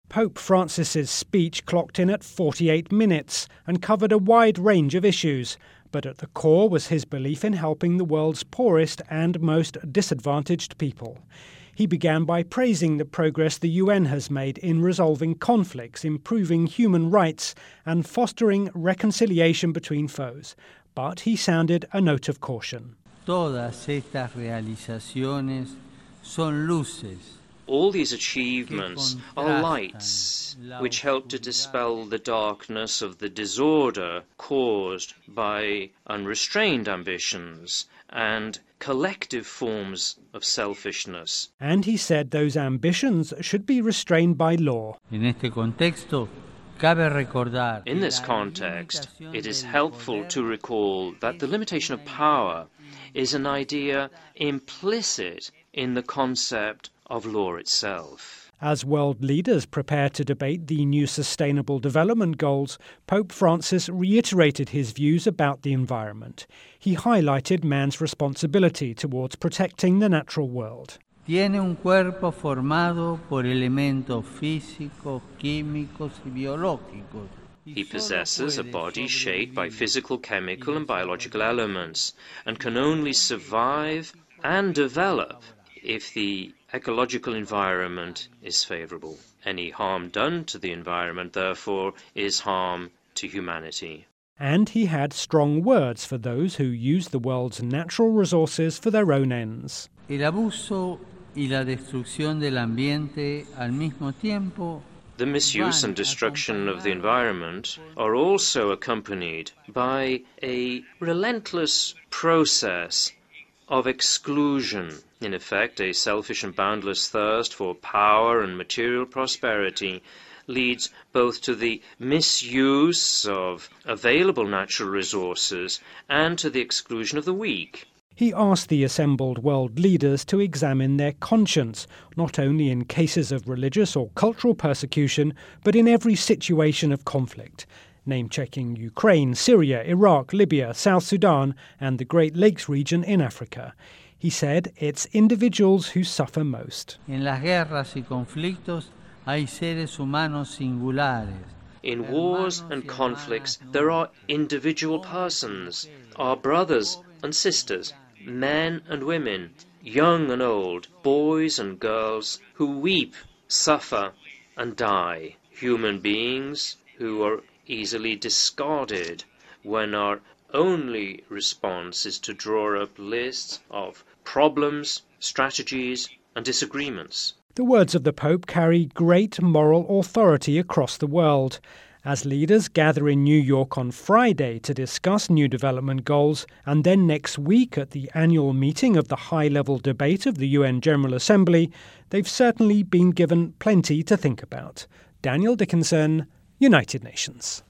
Pope Francis's speech clocked in at 48 minutes and covered a wide range of issues, but at the core was his belief in helping the world's poorest and most disadvantaged people. He began by praising the progress the UN has made in resolving conflicts, improving human rights, and fostering reconciliation between foes. But he sounded a note of caution. Todas estas realizaciones son luces. All these achievements are lights which help to dispel the darkness of the disorder caused by unrestrained ambitions and collective forms of selfishness. And he said those ambitions should be restrained by law. In this context, it is helpful to recall that the limitation of power is an idea implicit in the concept of law itself. As world leaders prepare to debate the new Sustainable Development Goals, Pope Francis reiterated his views about the environment. He highlighted man's responsibility towards protecting the natural world. Tiene un cuerpo formado por elementos físicos, químicos y biológicos. He possesses a body shaped by physical, chemical and biological elements and can only survive and develop if the ecological environment is favourable. Any harm done to the environment, therefore, is harm to humanity. And he had strong words for those who use the world's natural resources for their own ends. El abuso y la destrucción del ambiente al mismo tiempo. The misuse and destruction of the environment are also accompanied by a relentless process of exclusion. In effect, a selfish and boundless thirst for power and material prosperity leads both to the misuse of available natural resources and to the exclusion of the weak. He asked the assembled world leaders to examine their conscience, not only in cases of religious or cultural persecution, but in every situation of conflict, name-checking Ukraine, Syria, Iraq, Libya, South Sudan, and the Great Lakes region in Africa. He said it's individuals who suffer most. En las guerras y conflictos hay seres humanos singulares. In wars and conflicts, there are individual persons, our brothers and sisters, men and women, young and old, boys and girls, who weep, suffer and die. Human beings who are easily discarded when our only response is to draw up lists of problems, strategies and disagreements. The words of the Pope carry great moral authority across the world. As leaders gather in New York on Friday to discuss new development goals, and then next week at the annual meeting of the high-level debate of the UN General Assembly, they've certainly been given plenty to think about. Daniel Dickinson, United Nations.